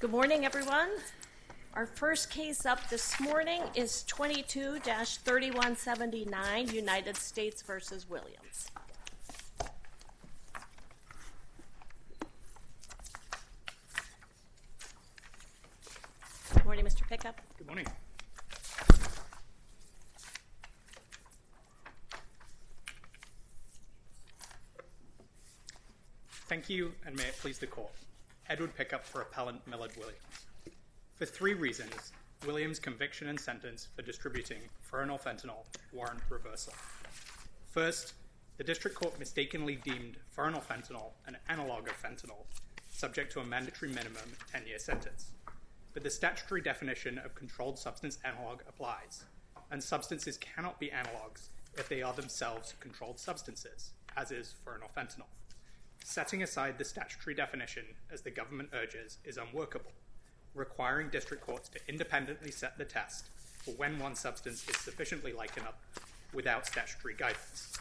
Good morning, everyone. Our first case up this morning is 22-3179, United States v. Williams. Good morning, Mr. Pickup. Good morning. Thank you, and may it please the Court. Edward Pickup for Appellant Millard Williams. For 3 reasons, Williams' conviction and sentence for distributing fentanyl warrant reversal. First, the District Court mistakenly deemed fentanyl an analog of fentanyl, subject to a mandatory minimum 10-year sentence. But the statutory definition of controlled substance analog applies, and substances cannot be analogs if they are themselves controlled substances, as is fentanyl. Setting aside the statutory definition, as the government urges, is unworkable, requiring district courts to independently set the test for when one substance is sufficiently like another without statutory guidance.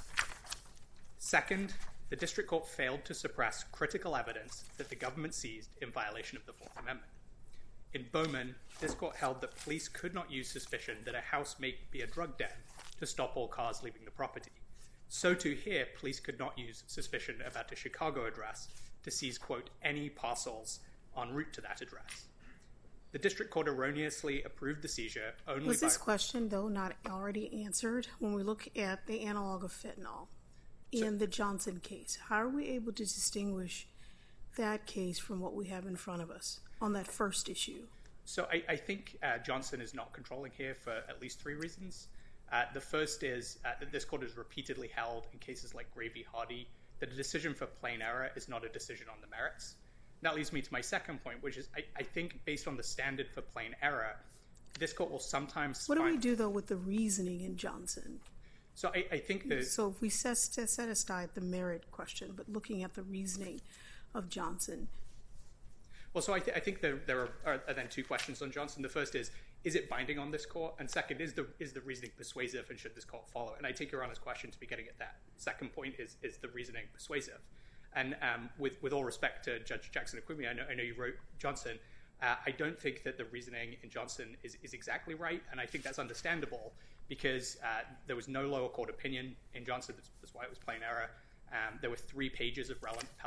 Second, the district court failed to suppress critical evidence that the government seized in violation of the Fourth Amendment. In Bowman, this court held that police could not use suspicion that a house may be a drug den to stop all cars leaving the property. So too here, police could not use suspicion about a Chicago address to seize, quote, any parcels en route to that address. The district court erroneously approved the seizure only Was this question, though, not already answered when we look at the analog of fentanyl in the Johnson case? How are we able to distinguish that case from what we have in front of us on that first issue? So I think Johnson is not controlling here for at least 3 reasons. The first is that this court has repeatedly held in cases like Gray v. Hardy that a decision for plain error is not a decision on the merits. That leads me to my second point, which is I think based on the standard for plain error, this court will sometimes What do we do, though, with the reasoning in Johnson? So I think that... So if we set aside the merit question, but looking at the reasoning of Johnson... Well, so I think there are then 2 questions on Johnson. The first is it binding on this court? And second, is the reasoning persuasive, and should this court follow? And I take Your Honor's question to be getting at that. Second point is the reasoning persuasive? And with all respect to Judge Jackson-Aquimi, I know you wrote Johnson. I don't think that the reasoning in Johnson is exactly right, and I think that's understandable because there was no lower court opinion in Johnson. That's why it was plain error. There were 3 pages of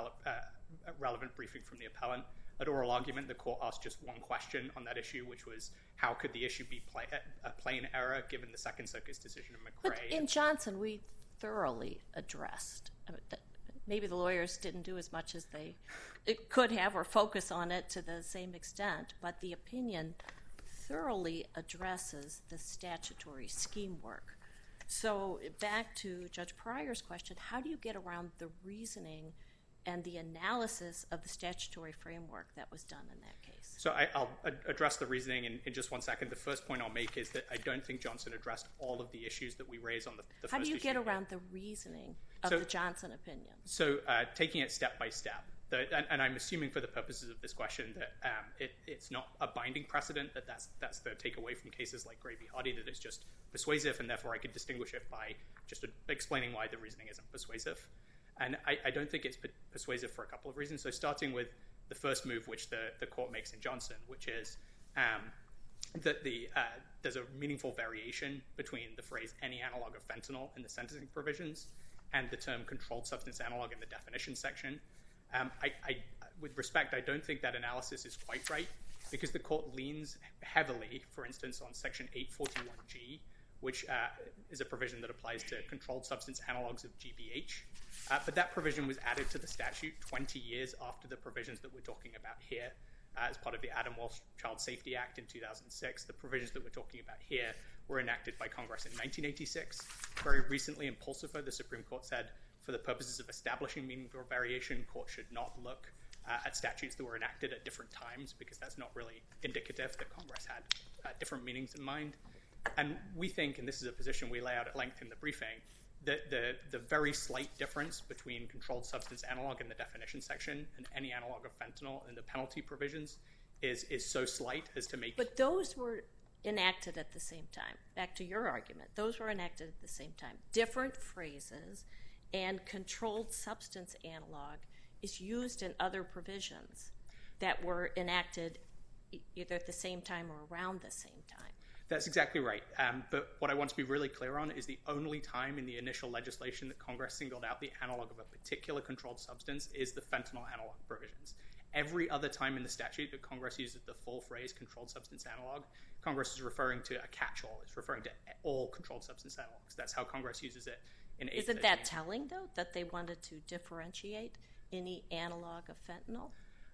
relevant briefing from the appellant. At oral argument, the court asked just one question on that issue, which was how could the issue be a plain error given the Second Circuit's decision in McRae? But in Johnson, we thoroughly addressed. Maybe the lawyers didn't do as much as they could have or focus on it to the same extent, but the opinion thoroughly addresses the statutory scheme work. So back to Judge Pryor's question, how do you get around the reasoning and the analysis of the statutory framework that was done in that case? So I'll address the reasoning in just one second. The first point I'll make is that I don't think Johnson addressed all of the issues that we raise on the first issue. How do you get around the reasoning of the Johnson opinion? So taking it step by step, and I'm assuming for the purposes of this question that it's not a binding precedent, that's the takeaway from cases like Gray v. Hardy, that it's just persuasive, and therefore I could distinguish it by just explaining why the reasoning isn't persuasive. And I don't think it's persuasive for a couple of reasons. So starting with the first move which the court makes in Johnson, which is that there's a meaningful variation between the phrase any analog of fentanyl in the sentencing provisions and the term controlled substance analog in the definition section. With respect, I don't think that analysis is quite right because the court leans heavily, for instance, on section 841G, which is a provision that applies to controlled substance analogs of GBH. But that provision was added to the statute 20 years after the provisions that we're talking about here as part of the Adam Walsh Child Safety Act in 2006. The provisions that we're talking about here were enacted by Congress in 1986. Very recently in Pulsifer, the Supreme Court said, for the purposes of establishing meaningful variation, courts should not look at statutes that were enacted at different times because that's not really indicative that Congress had different meanings in mind. And we think, and this is a position we lay out at length in the briefing, that the very slight difference between controlled substance analog in the definition section and any analog of fentanyl in the penalty provisions is so slight as to make... But those were enacted at the same time. Back to your argument. Those were enacted at the same time. Different phrases, and controlled substance analog is used in other provisions that were enacted either at the same time or around the same time. That's exactly right. But what I want to be really clear on is the only time in the initial legislation that Congress singled out the analog of a particular controlled substance is the fentanyl analog provisions. Every other time in the statute that Congress uses the full phrase controlled substance analog, Congress is referring to a catch-all. It's referring to all controlled substance analogs. That's how Congress uses it in 813. Isn't that telling, though, that they wanted to differentiate any analog of fentanyl?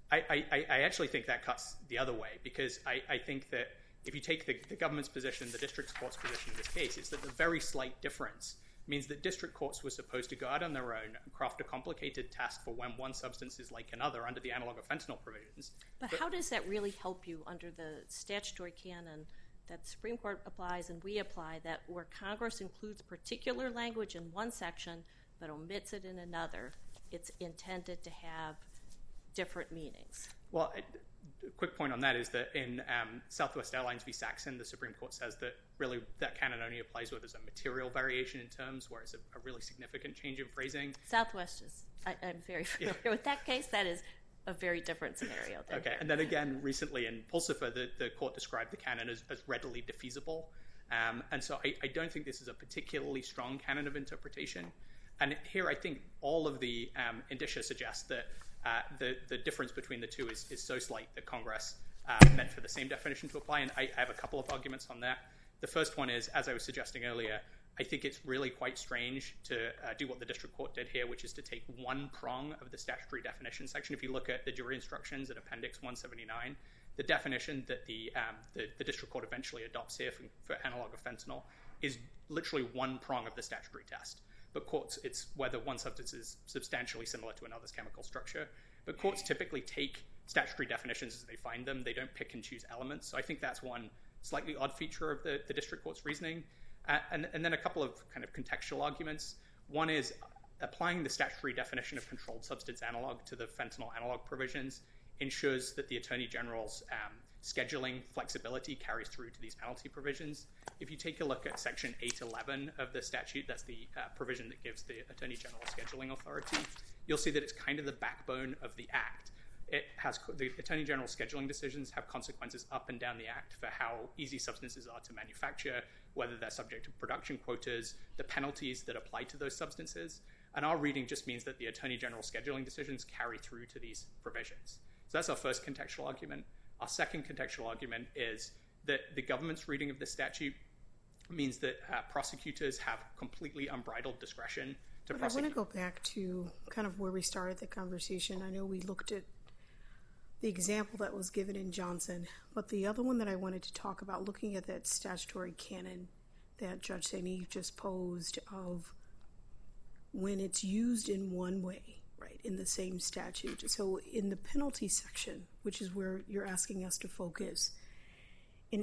I actually think that cuts the other way, because I think that if you take the government's position, the district court's position in this case, it's that the very slight difference means that district courts were supposed to go out on their own and craft a complicated test for when one substance is like another under the analog of fentanyl provisions. But how does that really help you under the statutory canon that the Supreme Court applies and we apply, that where Congress includes particular language in one section but omits it in another, it's intended to have different meanings? Well, a quick point on that is that in Southwest Airlines v. Saxon, the Supreme Court says that really that canon only applies where there's a material variation in terms, where it's a really significant change in phrasing. Southwest is, I'm very familiar with that case. That is a very different scenario. Okay, and then again, recently in Pulsifer, the court described the canon as readily defeasible. And so I don't think this is a particularly strong canon of interpretation. And here I think all of the indicia suggest that the difference between the two is so slight that Congress meant for the same definition to apply. And I have a couple of arguments on that. The first one is, as I was suggesting earlier, I think it's really quite strange to do what the district court did here, which is to take one prong of the statutory definition section. If you look at the jury instructions in Appendix 179, the definition that the district court eventually adopts here for analog of fentanyl is literally one prong of the statutory test. But courts, it's whether one substance is substantially similar to another's chemical structure. But courts typically take statutory definitions as they find them. They don't pick and choose elements. So I think that's one slightly odd feature of the district court's reasoning. And then a couple of kind of contextual arguments. One is applying the statutory definition of controlled substance analog to the fentanyl analog provisions ensures that the Attorney General's scheduling flexibility carries through to these penalty provisions. If you take a look at Section 811 of the statute, that's the provision that gives the Attorney General scheduling authority, you'll see that it's kind of the backbone of the Act. It has the Attorney General's scheduling decisions have consequences up and down the Act for how easy substances are to manufacture, whether they're subject to production quotas, the penalties that apply to those substances. And our reading just means that the Attorney General's scheduling decisions carry through to these provisions. So that's our first contextual argument. Our second contextual argument is that the government's reading of the statute means that prosecutors have completely unbridled discretion to prosecute. I want to go back to kind of where we started the conversation. I know we looked at the example that was given in Johnson, but the other one that I wanted to talk about, looking at that statutory canon that Judge St. Eve just posed of when it's used in one way, right, in the same statute. So in the penalty section, which is where you're asking us to focus, in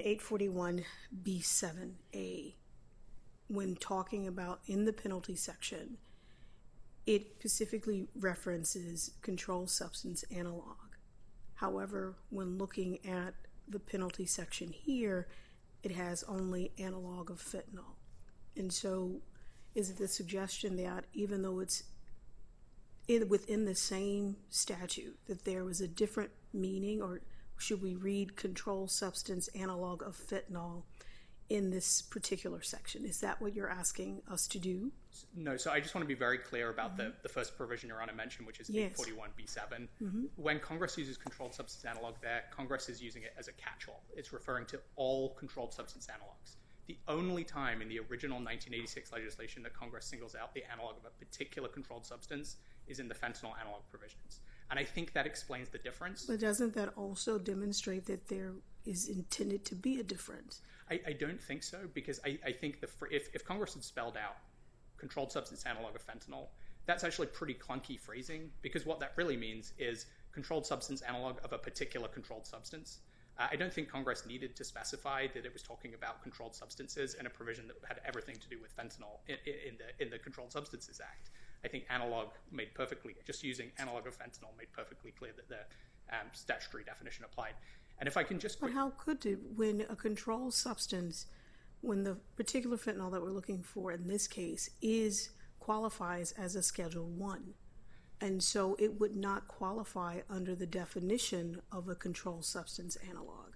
841B7A, when talking about in the penalty section, it specifically references controlled substance analog. However, when looking at the penalty section here, it has only analog of fentanyl. And so is it the suggestion that even though it's within the same statute, that there was a different meaning, or should we read controlled substance analog of fentanyl in this particular section? Is that what you're asking us to do? No, so I just want to be very clear about the first provision Your Honor mentioned, which is 841B7. When Congress uses controlled substance analog there, Congress is using it as a catch-all. It's referring to all controlled substance analogs. The only time in the original 1986 legislation that Congress singles out the analog of a particular controlled substance is in the fentanyl analog provisions. And I think that explains the difference. But doesn't that also demonstrate that there is intended to be a difference? I don't think so, because I think if Congress had spelled out controlled substance analog of fentanyl, that's actually pretty clunky phrasing, because what that really means is controlled substance analog of a particular controlled substance. I don't think Congress needed to specify that it was talking about controlled substances in a provision that had everything to do with fentanyl in the Controlled Substances Act. I think just using analog of fentanyl made perfectly clear that the statutory definition applied. And if I can just... But how could it, when a controlled substance, when the particular fentanyl that we're looking for in this case qualifies as a Schedule 1, and so it would not qualify under the definition of a controlled substance analog?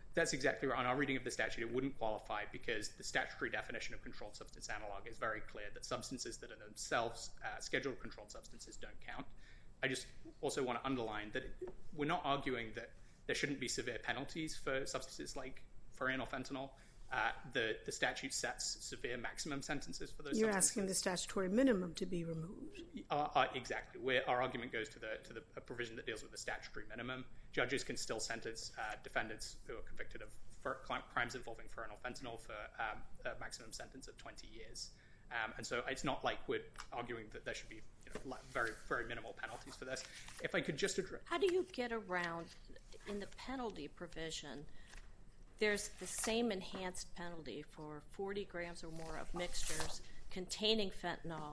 That's exactly right. On our reading of the statute, it wouldn't qualify because the statutory definition of controlled substance analog is very clear that substances that are themselves scheduled controlled substances don't count. I just also want to underline that we're not arguing that there shouldn't be severe penalties for substances like furanyl fentanyl. The statute sets severe maximum sentences for those You're substances. asking the statutory minimum to be removed. Exactly. Our argument goes to the provision that deals with the statutory minimum. Judges can still sentence defendants who are convicted of crimes involving furanyl fentanyl for a maximum sentence of 20 years. And so it's not like we're arguing that there should be very, very minimal penalties for this. If I could just address... How do you get around, in the penalty provision, there's the same enhanced penalty for 40 grams or more of mixtures containing fentanyl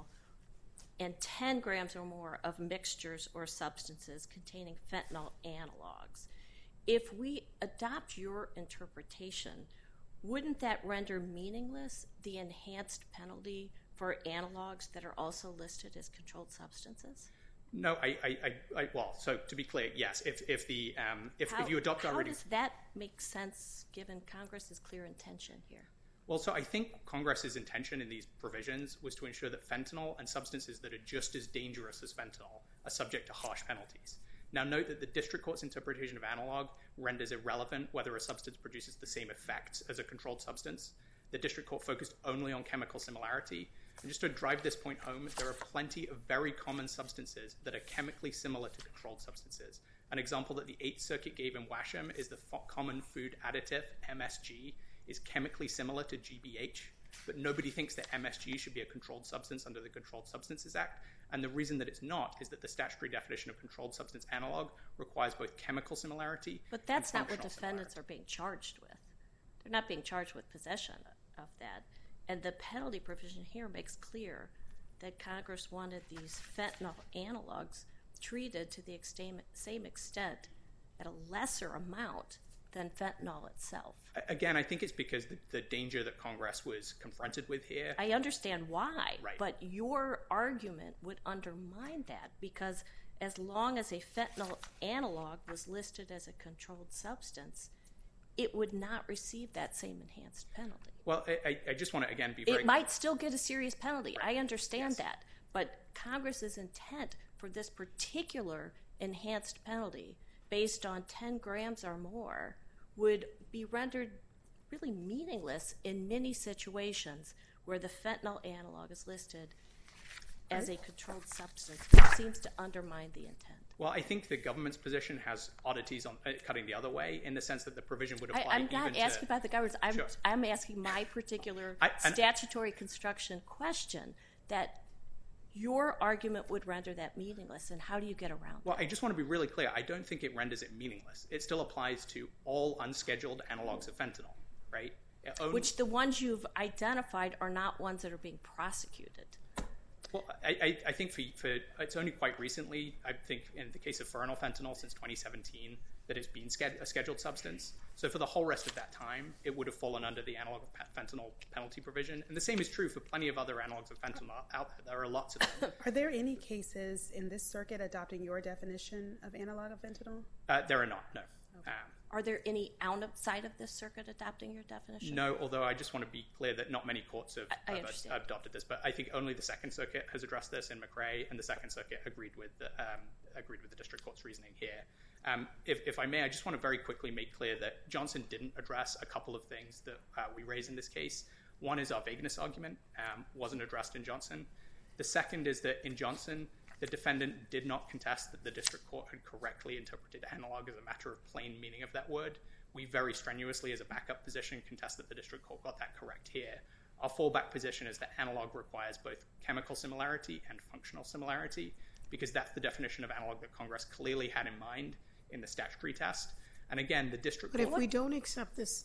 and 10 grams or more of mixtures or substances containing fentanyl analogs. If we adopt your interpretation, wouldn't that render meaningless the enhanced penalty for analogs that are also listed as controlled substances? No, well, so to be clear, yes. If you adopt our reading... How does that make sense given Congress's clear intention here? Well, so I think Congress's intention in these provisions was to ensure that fentanyl and substances that are just as dangerous as fentanyl are subject to harsh penalties. Now, note that the district court's interpretation of analog renders irrelevant whether a substance produces the same effects as a controlled substance. The district court focused only on chemical similarity. And just to drive this point home, there are plenty of very common substances that are chemically similar to controlled substances. An example that the Eighth Circuit gave in Washam is the common food additive, MSG, is chemically similar to GBH, but nobody thinks that MSG should be a controlled substance under the Controlled Substances Act. And the reason that it's not is that the statutory definition of controlled substance analog requires both chemical similarity But that's and not what functional defendants similarity. are being charged with. They're not being charged with possession of that. And the penalty provision here makes clear that Congress wanted these fentanyl analogs treated to the same extent at a lesser amount than fentanyl itself. Again, I think it's because the danger that Congress was confronted with here. I understand why, Right. but your argument would undermine that because as long as a fentanyl analog was listed as a controlled substance, it would not receive that same enhanced penalty. Well, I just want to, again, be very... It might still get a serious penalty. Right. I understand Yes. that. But Congress's intent for this particular enhanced penalty based on 10 grams or more would be rendered really meaningless in many situations where the fentanyl analog is listed as a controlled substance, which seems to undermine the intent. Well, I think the government's position has oddities on cutting the other way in the sense that the provision would apply I'm not asking about the government's. Sure. I'm asking my particular statutory construction question that your argument would render that meaningless, and how do you get around Well, that? I just want to be really clear. I don't think it renders it meaningless. It still applies to all unscheduled analogs of fentanyl, right? Which the ones you've identified are not ones that are being prosecuted. Well, I think for it's only quite recently, I think in the case of furanyl fentanyl since 2017, that it's been a scheduled substance. So for the whole rest of that time, it would have fallen under the analog of fentanyl penalty provision. And the same is true for plenty of other analogs of fentanyl out there. There are lots of them. Are there any cases in this circuit adopting your definition of analog of fentanyl? There are not, no. Are there any outside of this circuit adopting your definition? No, although I just want to be clear that not many courts have adopted this, but I think only the Second Circuit has addressed this in McRae, and the Second Circuit agreed with the district court's reasoning here. If I may, I just want to very quickly make clear that Johnson didn't address a couple of things that we raise in this case. One is our vagueness argument, wasn't addressed in Johnson. The second is that in Johnson, the defendant did not contest that the district court had correctly interpreted analog as a matter of plain meaning of that word. We very strenuously, as a backup position, contest that the district court got that correct here. Our fallback position is that analog requires both chemical similarity and functional similarity, because that's the definition of analog that Congress clearly had in mind in the statutory test. And again, the district But court... if we don't accept this,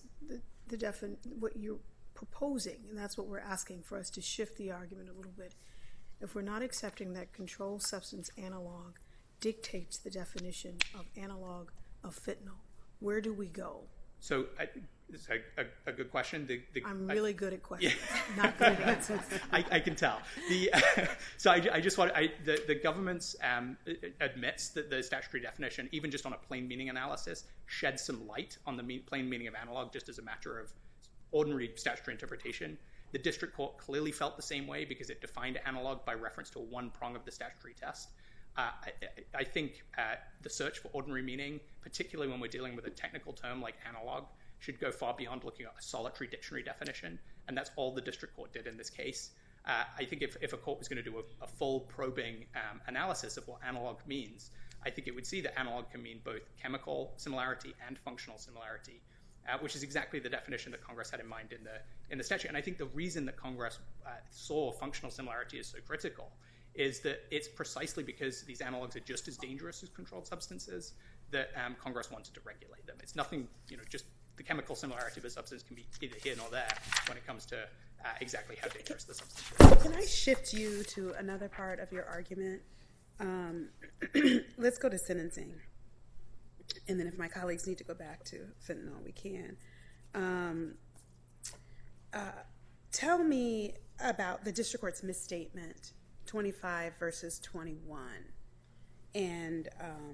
what you're proposing, and that's what we're asking for us to shift the argument a little bit, if we're not accepting that controlled substance analog dictates the definition of analog of fentanyl, where do we go? So It's a good question. I'm really good at questions, not good at answers. I can tell. So I just want the government admits that the statutory definition, even just on a plain meaning analysis, sheds some light on the plain meaning of analog just as a matter of ordinary statutory interpretation. The district court clearly felt the same way because it defined analog by reference to one prong of the statutory test. I think the search for ordinary meaning, particularly when we're dealing with a technical term like analog, should go far beyond looking at a solitary dictionary definition, and that's all the district court did in this case. I think if a court was going to do a full probing analysis of what analog means, I think it would see that analog can mean both chemical similarity and functional similarity, which is exactly the definition that Congress had in mind in the statute. And I think the reason that Congress saw functional similarity as so critical is that it's precisely because these analogs are just as dangerous as controlled substances that Congress wanted to regulate them. It's nothing, just the chemical similarity of a substance can be either here nor there when it comes to exactly how dangerous the substance is. Can I shift you to another part of your argument? Let's go to sentencing. And then if my colleagues need to go back to fentanyl, we can. Tell me about the district court's misstatement, 25 versus 21, and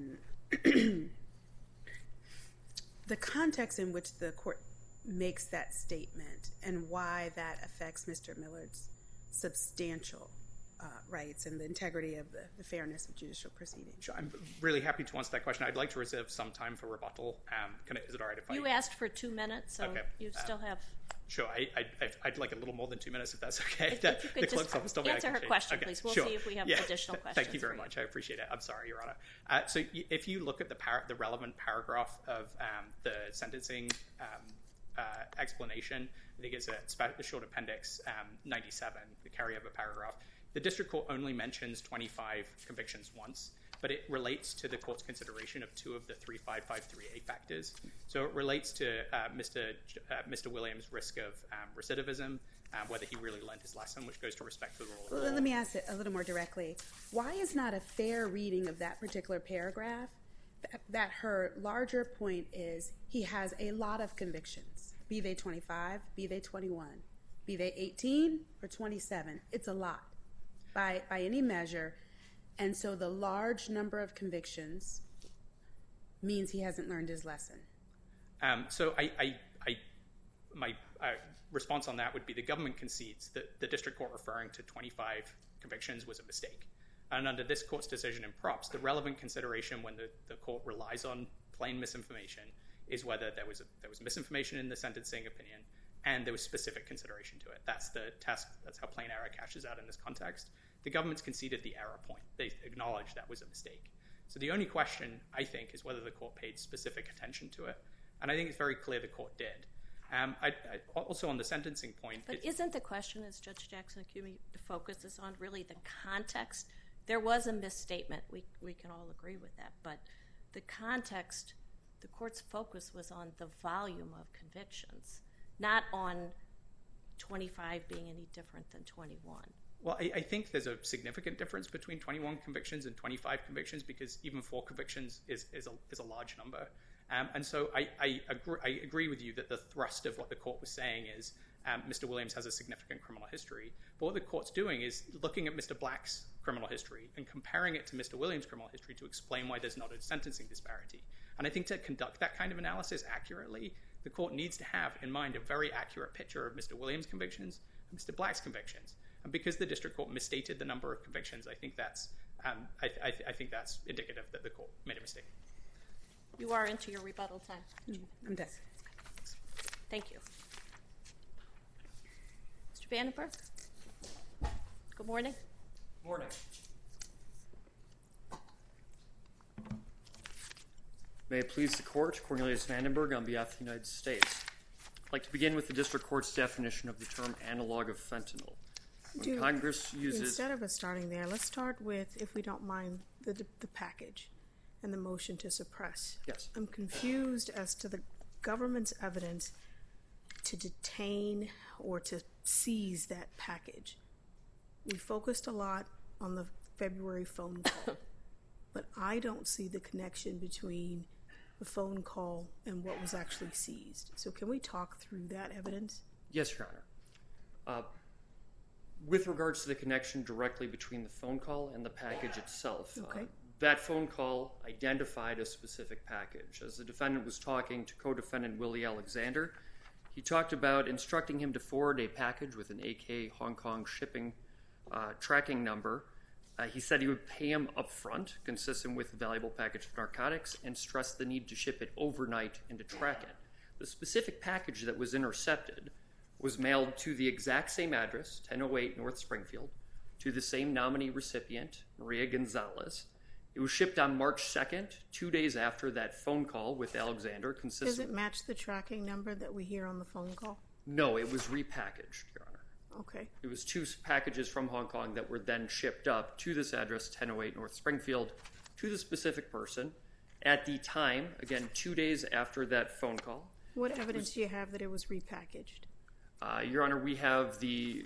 the context in which the court makes that statement and why that affects Mr. Millard's substantial rights and the integrity of the fairness of judicial proceedings. Sure, I'm really happy to answer that question. I'd like to reserve some time for rebuttal. Is it all right if You asked for 2 minutes, so okay. You still have... Sure, I'd like a little more than 2 minutes if that's okay. If you could just answer her question, please. We'll see if we have additional questions. Thank you very much. I appreciate it. I'm sorry, Your Honor. So if you look at the relevant paragraph of the sentencing explanation, I think it's the short appendix 97, the carryover paragraph. The district court only mentions 25 convictions once, but it relates to the court's consideration of 2 of the 3553A factors. So it relates to Mr. Williams' risk of recidivism, whether he really learned his lesson, which goes to respect for the rule of law. Let me ask it a little more directly. Why is not a fair reading of that particular paragraph that her larger point is he has a lot of convictions, be they 25, be they 21, be they 18 or 27? It's a lot by any measure. And so the large number of convictions means he hasn't learned his lesson. So my response on that would be the government concedes that the district court referring to 25 convictions was a mistake. And under this court's decision in Props, the relevant consideration when the court relies on plain misinformation is whether there was misinformation in the sentencing opinion and there was specific consideration to it. That's the test. That's how plain error cashes out in this context. The government's conceded the error point. They acknowledged that was a mistake. So the only question, I think, is whether the court paid specific attention to it. And I think it's very clear the court did. Also on the sentencing point... But isn't the question, as Judge Jackson-Akumi focuses on, really the context? There was a misstatement. We can all agree with that. But the context, the court's focus was on the volume of convictions, not on 25 being any different than 21. Well, I think there's a significant difference between 21 convictions and 25 convictions because even 4 convictions is a large number. And so I agree with you that the thrust of what the court was saying is Mr. Williams has a significant criminal history. But what the court's doing is looking at Mr. Black's criminal history and comparing it to Mr. Williams' criminal history to explain why there's not a sentencing disparity. And I think to conduct that kind of analysis accurately, the court needs to have in mind a very accurate picture of Mr. Williams' convictions and Mr. Black's convictions. And because the district court misstated the number of convictions, I think that's indicative that the court made a mistake. You are into your rebuttal time. I'm done. Thank you. Mr. Vandenberg? Good morning. Good morning. May it please the Court, Cornelius Vandenberg on behalf of the United States. I'd like to begin with the district court's definition of the term analog of fentanyl. When Congress uses... Instead of us starting there, let's start with, if we don't mind, the package and the motion to suppress. Yes. I'm confused as to the government's evidence to detain or to seize that package. We focused a lot on the February phone call, but I don't see the connection between the phone call and what was actually seized. So can we talk through that evidence? Yes, Your Honor. With regards to the connection directly between the phone call and the package itself, Okay. That phone call identified a specific package. As the defendant was talking to co-defendant Willie Alexander, he talked about instructing him to forward a package with an AK Hong Kong shipping tracking number. He said he would pay him up front, consistent with the valuable package of narcotics, and stressed the need to ship it overnight and to track it. The specific package that was intercepted was mailed to the exact same address, 1008 North Springfield, to the same nominee recipient, Maria Gonzalez. It was shipped on March 2nd, 2 days after that phone call with Alexander. Does it match the tracking number that we hear on the phone call? No, it was repackaged, Your Honor. Okay. It was 2 packages from Hong Kong that were then shipped up to this address, 1008 North Springfield, to the specific person at the time, again, 2 days after that phone call. What evidence do you have that it was repackaged? Your Honor, we have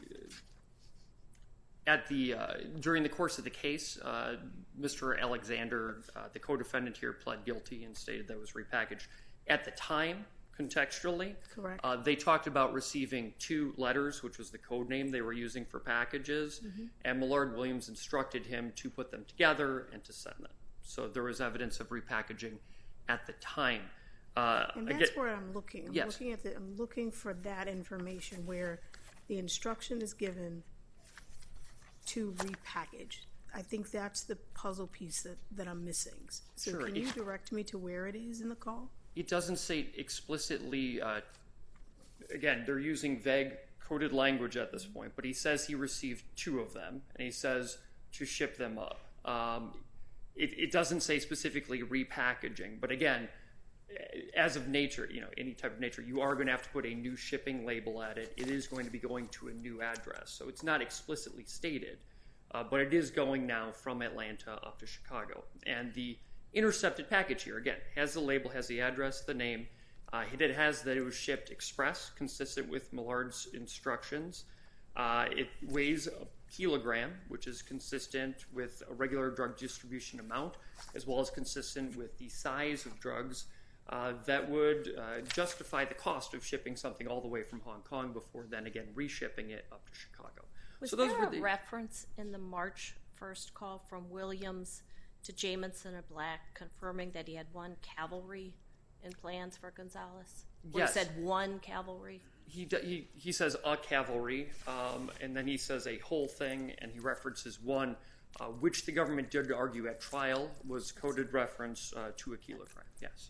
during the course of the case, Mr. Alexander, the co-defendant here, pled guilty and stated that it was repackaged. At the time, contextually, Correct. They talked about receiving 2 letters, which was the code name they were using for packages, and Millard Williams instructed him to put them together and to send them. So there was evidence of repackaging at the time. And that's where I'm looking. Yes. I'm looking for that information where the instruction is given to repackage. I think that's the puzzle piece that I'm missing. So Sure. Can you direct me to where it is in the call? It doesn't say explicitly, again, they're using vague coded language at this point, but he says he received 2 of them, and he says to ship them up. It doesn't say specifically repackaging, but again, as of nature, any type of nature, you are going to have to put a new shipping label at it. It is going to be going to a new address. So it's not explicitly stated, but it is going now from Atlanta up to Chicago. And the intercepted package here, again, has the label, has the address, the name. It has that it was shipped express, consistent with Millard's instructions. It weighs a kilogram, which is consistent with a regular drug distribution amount, as well as consistent with the size of drugs that would justify the cost of shipping something all the way from Hong Kong before then again reshipping it up to Chicago. Was there a reference in the March 1st call from Williams to Jamison or Black confirming that he had 1 cavalry in plans for Gonzalez? Yes. He said 1 cavalry? He says a cavalry, and then he says a whole thing, and he references 1, which the government did argue at trial was coded reference to a kilogram. Yes.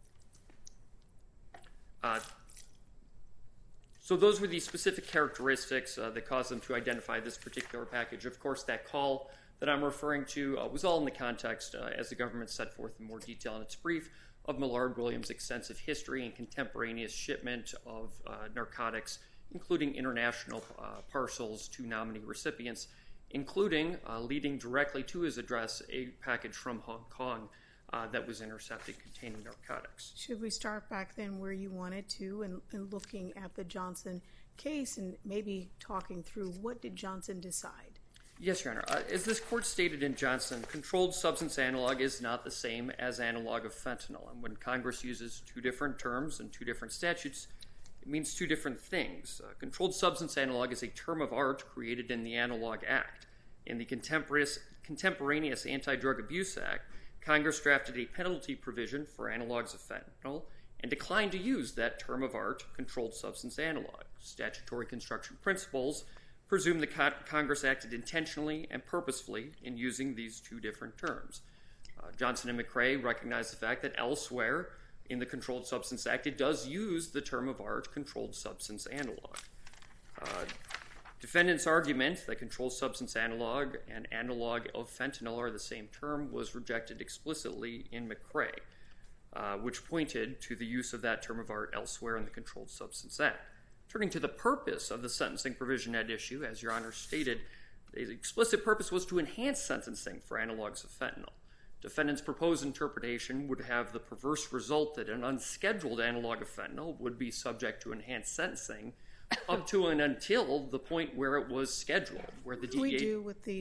So those were the specific characteristics that caused them to identify this particular package. Of course, that call that I'm referring to was all in the context, as the government set forth in more detail in its brief, of Millard Williams' extensive history and contemporaneous shipment of narcotics, including international parcels to nominee recipients, including leading directly to his address a package from Hong Kong that was intercepted containing narcotics. Should we start back then where you wanted to and looking at the Johnson case and maybe talking through what did Johnson decide? Yes, Your Honor. As this court stated in Johnson, controlled substance analog is not the same as analog of fentanyl. And when Congress uses 2 different terms and 2 different statutes, it means 2 different things. Controlled substance analog is a term of art created in the Analog Act. In the contemporaneous Anti-Drug Abuse Act, Congress drafted a penalty provision for analogs of fentanyl and declined to use that term of art, controlled substance analog. Statutory construction principles presume that Congress acted intentionally and purposefully in using these 2 different terms. Johnson and McRae recognize the fact that elsewhere in the Controlled Substance Act, it does use the term of art, controlled substance analog. Defendant's argument that controlled substance analog and analog of fentanyl are the same term was rejected explicitly in McRae, which pointed to the use of that term of art elsewhere in the Controlled Substance Act. Turning to the purpose of the sentencing provision at issue, as Your Honor stated, the explicit purpose was to enhance sentencing for analogs of fentanyl. Defendant's proposed interpretation would have the perverse result that an unscheduled analog of fentanyl would be subject to enhanced sentencing up to and until the point where it was scheduled, where the DEA... What do we do with the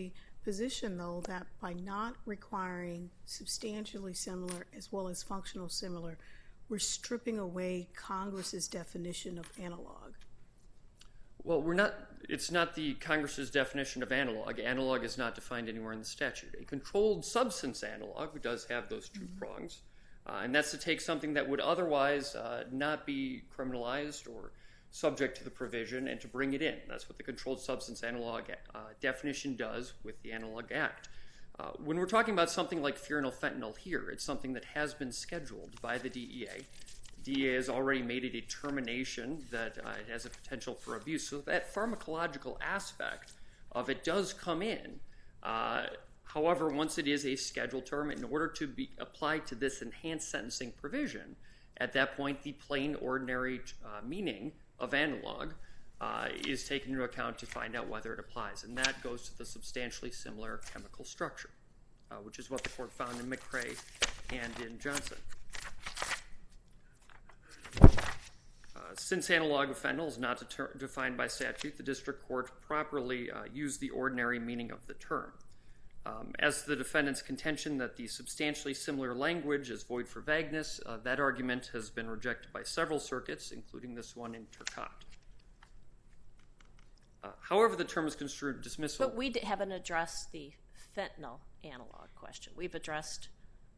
position, though, that by not requiring substantially similar as well as functional similar, we're stripping away Congress's definition of analog? Well, it's not the Congress's definition of analog. Analog is not defined anywhere in the statute. A controlled substance analog does have those two prongs, and that's to take something that would otherwise not be criminalized or subject to the provision and to bring it in. That's what the Controlled Substance Analog definition does with the Analog Act. When we're talking about something like fentanyl here, it's something that has been scheduled by the DEA. DEA has already made a determination that it has a potential for abuse. So that pharmacological aspect of it does come in. However, once it is a scheduled term, in order to be applied to this enhanced sentencing provision, at that point, the plain, ordinary meaning of analog is taken into account to find out whether it applies. And that goes to the substantially similar chemical structure, which is what the court found in McCrae and in Johnson. Since analog of fentanyl is not defined by statute, the district court properly used the ordinary meaning of the term. As to the defendant's contention that the substantially similar language is void for vagueness, that argument has been rejected by several circuits, including this one in Turcotte. However, the term is construed dismissal. But we haven't addressed the fentanyl analog question. We've addressed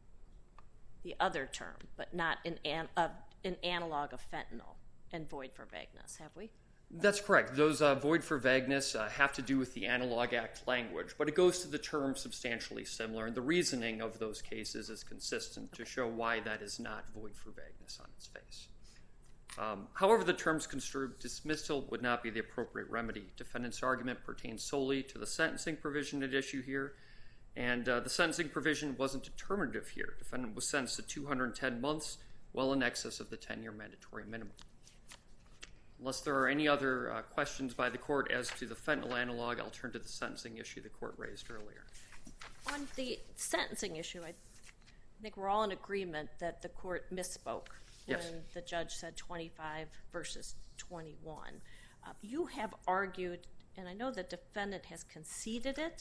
the other term, but not an analog of fentanyl and void for vagueness, have we? That's correct. Those void for vagueness have to do with the Analog Act language, but it goes to the term substantially similar, and the reasoning of those cases is consistent to show why that is not void for vagueness on its face. However, the term's construed dismissal would not be the appropriate remedy. Defendant's argument pertains solely to the sentencing provision at issue here, and the sentencing provision wasn't determinative here. Defendant was sentenced to 210 months, well in excess of the 10-year mandatory minimum. Unless there are any other questions by the court as to the fentanyl analog, I'll turn to the sentencing issue the court raised earlier. On the sentencing issue, I think we're all in agreement that the court misspoke when the judge said 25 versus 21. You have argued, and I know the defendant has conceded it,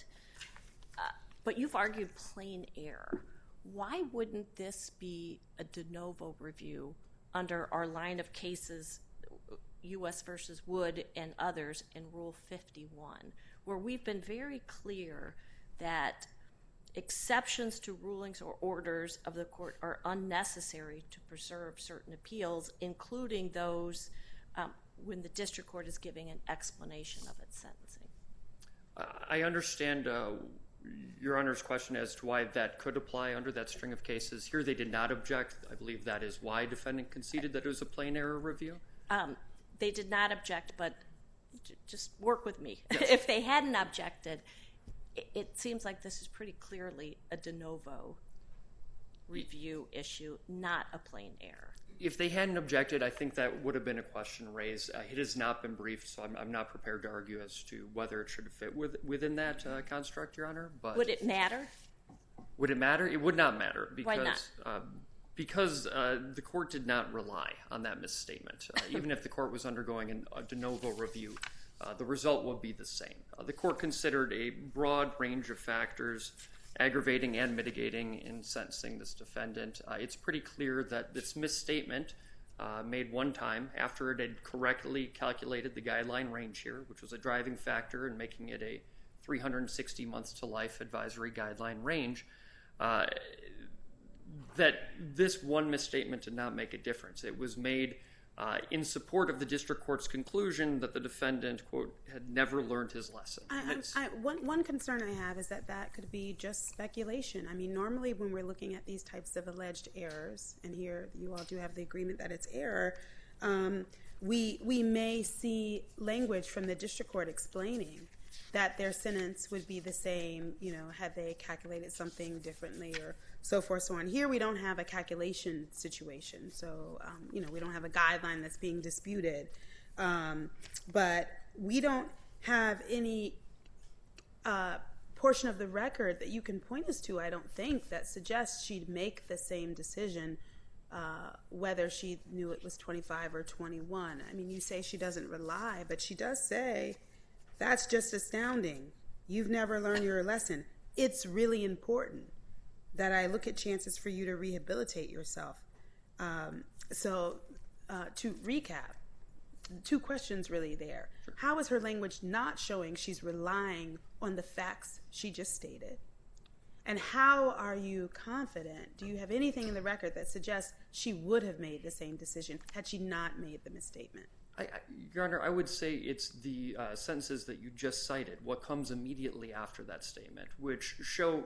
but you've argued plain error. Why wouldn't this be a de novo review under our line of cases, U.S. versus Wood and others, in Rule 51, where we've been very clear that exceptions to rulings or orders of the court are unnecessary to preserve certain appeals, including those when the district court is giving an explanation of its sentencing? I understand Your Honor's question as to why that could apply under that string of cases. Here they did not object. I believe that is why defendant conceded that it was a plain error review. They did not object, but just work with me. Yes. If they hadn't objected, it seems like this is pretty clearly a de novo review issue, not a plain error. If they hadn't objected, I think that would have been a question raised. It has not been briefed, so I'm not prepared to argue as to whether it should fit within that construct, Your Honor. But would it matter? Would it matter? It would not matter. Why not? Because the court did not rely on that misstatement. Even if the court was undergoing a de novo review, the result would be the same. The court considered a broad range of factors, aggravating and mitigating, in sentencing this defendant. It's pretty clear that this misstatement made one time after it had correctly calculated the guideline range here, which was a driving factor in making it a 360 months to life advisory guideline range, that this one misstatement did not make a difference. It was made in support of the district court's conclusion that the defendant, quote, had never learned his lesson. One concern I have is that could be just speculation. I mean, normally when we're looking at these types of alleged errors, and here you all do have the agreement that it's error, we may see language from the district court explaining that their sentence would be the same, had they calculated something differently or so forth, so on. Here we don't have a calculation situation, so, we don't have a guideline that's being disputed. But we don't have any portion of the record that you can point us to, I don't think, that suggests she'd make the same decision whether she knew it was 25 or 21. I mean, you say she doesn't rely, but she does say, that's just astounding. you've never learned your lesson. It's really important that I look at chances for you to rehabilitate yourself. To recap, 2 questions really there. Sure. How is her language not showing she's relying on the facts she just stated? And how are you confident? Do you have anything in the record that suggests she would have made the same decision had she not made the misstatement? Your Honor, I would say it's the sentences that you just cited, what comes immediately after that statement, which show,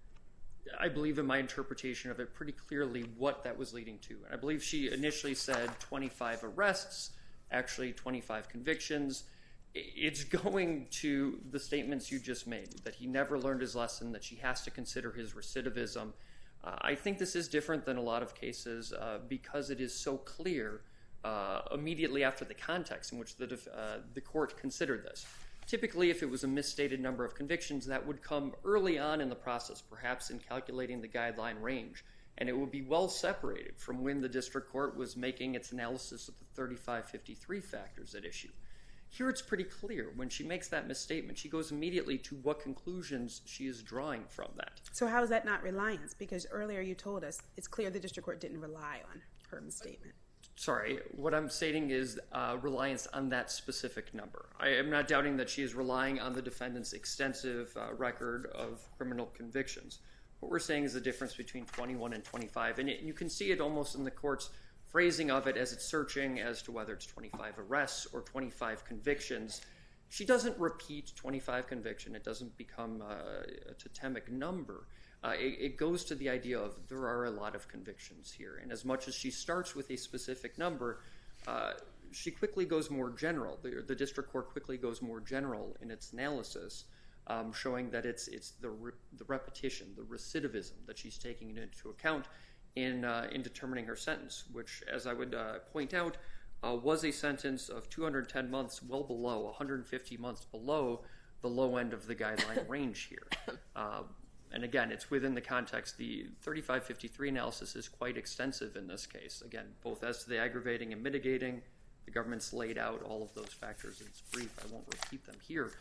I believe in my interpretation of it, pretty clearly what that was leading to. And I believe she initially said 25 arrests, actually 25 convictions. It's going to the statements you just made, that he never learned his lesson, that she has to consider his recidivism. I think this is different than a lot of cases because it is so clear immediately after the context in which the court considered this. Typically, if it was a misstated number of convictions, that would come early on in the process, perhaps in calculating the guideline range, and it would be well separated from when the district court was making its analysis of the 3553 factors at issue. Here it's pretty clear. When she makes that misstatement, she goes immediately to what conclusions she is drawing from that. So how is that not reliance? Because earlier you told us it's clear the district court didn't rely on her misstatement. Sorry, what I'm stating is reliance on that specific number. I am not doubting that she is relying on the defendant's extensive record of criminal convictions. What we're saying is the difference between 21 and 25, and you can see it almost in the court's phrasing of it as it's searching as to whether it's 25 arrests or 25 convictions. She doesn't repeat 25 conviction. It doesn't become a totemic number. It goes to the idea of there are a lot of convictions here. And as much as she starts with a specific number, she quickly goes more general. The district court quickly goes more general in its analysis, showing that it's the repetition, the recidivism that she's taking into account in determining her sentence, which, as I would point out, was a sentence of 210 months, well below, 150 months below the low end of the guideline range here. And again, it's within the context. The 3553 analysis is quite extensive in this case. Again, both as to the aggravating and mitigating, the government's laid out all of those factors in its brief. I won't repeat them here.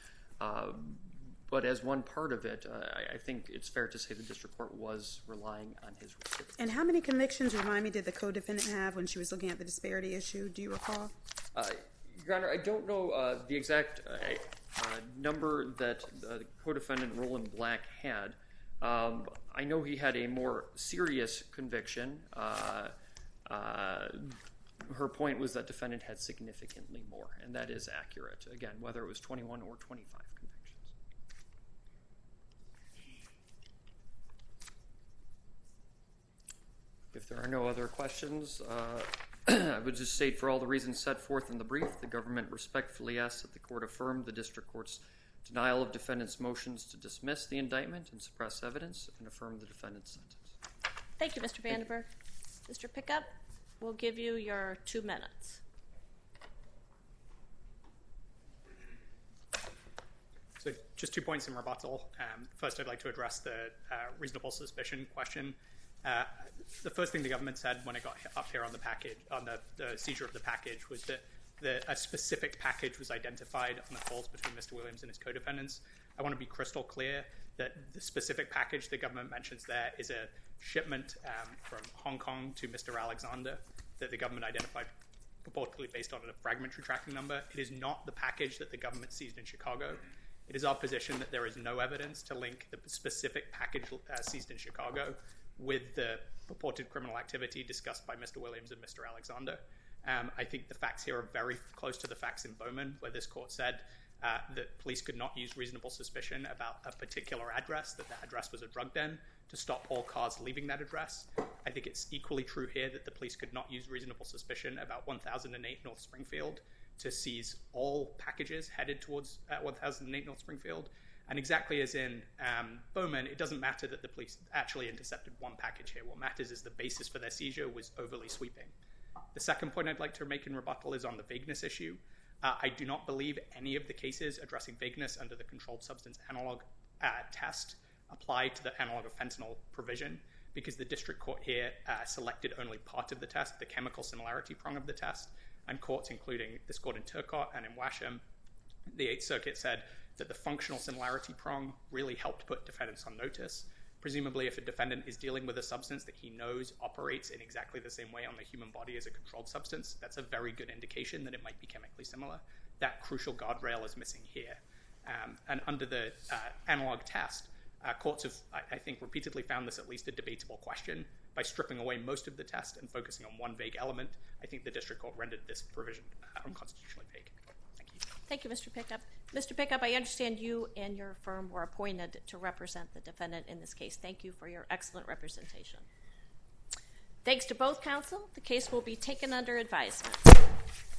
But as one part of it, I think it's fair to say the district court was relying on his recidivism. And how many convictions, remind me, did the co-defendant have when she was looking at the disparity issue? Do you recall? Your Honor, I don't know the exact number that the co-defendant Roland Black had. I know he had a more serious conviction. Her point was that defendant had significantly more, and that is accurate. Again, whether it was 21 or 25 convictions. If there are no other questions, I would just state for all the reasons set forth in the brief, the government respectfully asks that the court affirm the district court's denial of defendant's motions to dismiss the indictment and suppress evidence and affirm the defendant's sentence. Thank you, Mr. Vandenberg. Mr. Pickup, we'll give you your 2 minutes. So just 2 points in rebuttal. First, I'd like to address the reasonable suspicion question. The first thing the government said when it got up here on the package, on the seizure of the package, was that a specific package was identified on the calls between Mr. Williams and his co-defendants. I want to be crystal clear that the specific package the government mentions there is a shipment from Hong Kong to Mr. Alexander that the government identified purportedly based on a fragmentary tracking number. It is not the package that the government seized in Chicago. It is our position that there is no evidence to link the specific package seized in Chicago with the purported criminal activity discussed by Mr. Williams and Mr. Alexander. I think the facts here are very close to the facts in Bowman, where this court said that police could not use reasonable suspicion about a particular address, that address was a drug den, to stop all cars leaving that address. I think it's equally true here that the police could not use reasonable suspicion about 1008 North Springfield to seize all packages headed towards 1008 North Springfield. And exactly as in Bowman, it doesn't matter that the police actually intercepted one package here. What matters is the basis for their seizure was overly sweeping. The second point I'd like to make in rebuttal is on the vagueness issue. I do not believe any of the cases addressing vagueness under the controlled substance analog test apply to the analog of fentanyl provision, because the district court here selected only part of the test, the chemical similarity prong of the test, and courts, including this court in Turcotte and in Washam, The Eighth Circuit said that the functional similarity prong really helped put defendants on notice. Presumably, if a defendant is dealing with a substance that he knows operates in exactly the same way on the human body as a controlled substance, that's a very good indication that it might be chemically similar. That crucial guardrail is missing here. And under the analog test, courts have, I think, repeatedly found this at least a debatable question. By stripping away most of the test and focusing on one vague element, I think the district court rendered this provision unconstitutionally vague. Thank you. Thank you, Mr. Pickup. Mr. Pickup, I understand you and your firm were appointed to represent the defendant in this case. Thank you for your excellent representation. Thanks to both counsel. The case will be taken under advisement.